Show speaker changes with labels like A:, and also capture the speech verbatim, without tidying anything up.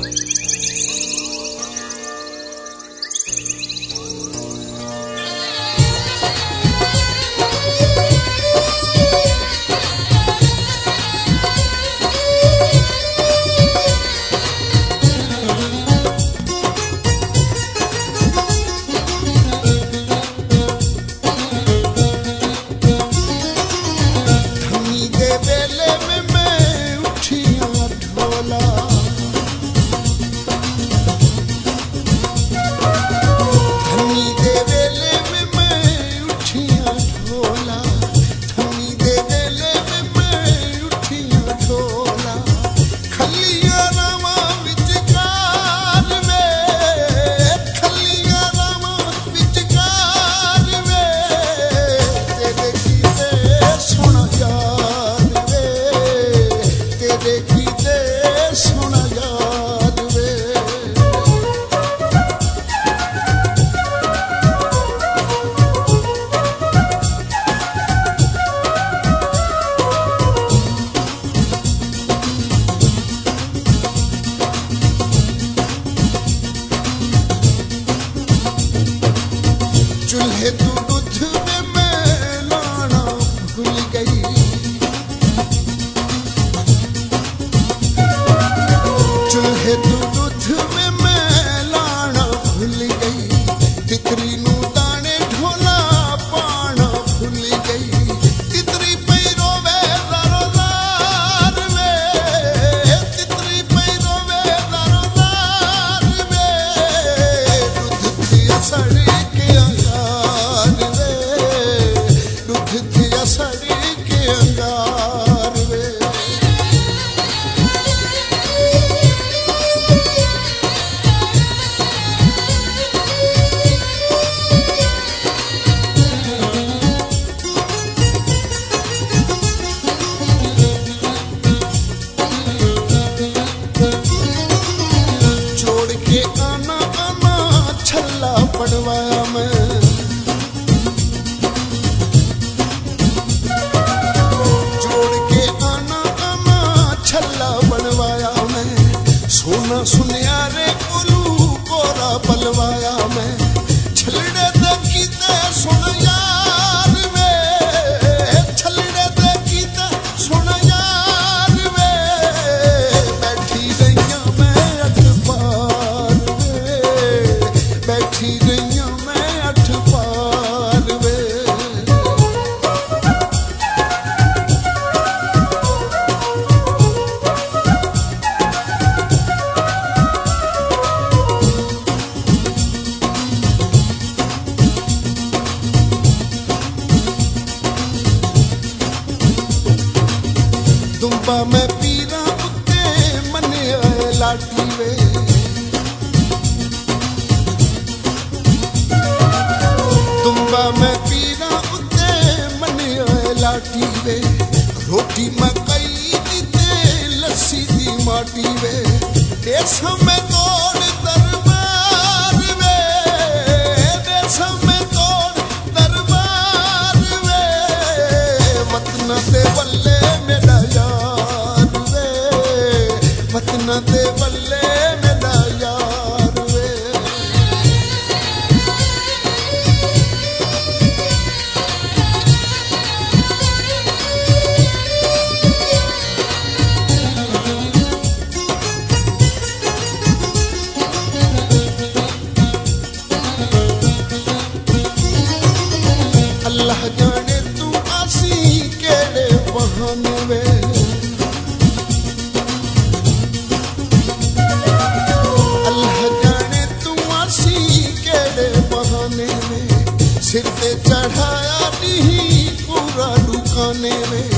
A: चूल्हे तू दूध में मैं लाना भूल गई, चूल्हे तू दूध में मैं लाना भूल गई, तितरी नू दाने ढोला पाना भूल गई, तितरी पैरो वे दारो दार वे, तितरी पैरो वे दारो दार वे, दूध दिया सड़ी के अंगार वे, दूध दिया सड़ी के अंगार वे। छोड़ के आना आना छल्ला पड़वाया मैं, जोड़ के आना आना छल्ला बनवाया मैं, सोना सुनियारे कोलू कोरा पलवाया मैं, छलड़े देखी ते सुन यार वे, छलड़े देखी ते सुन यार वे, बैठी रहिया मैं अठ पार वे, बैठी रहिया मैं अठ पार वे। दुम्बा मैं पीरा उत्ते मने आए लाटी वे, दुम्बा मैं पीरा उत्ते मने आए लाटी वे, रोटी मकई दी ते लस्सी दी माटी वे, देश में तोड़ दरबार वे, देश में तोड़ दरबार वे, वतन ते बल्ले मेरा यार वे, वतन ते बल्ले मेरा यार वे। अल्लाह जाने तू आसी केड़े बहाने वे, अल्लाह जाने तू आसी केड़े बहाने वे, सिर पे चढ़ाया नहीं पूरा दुकाने वे,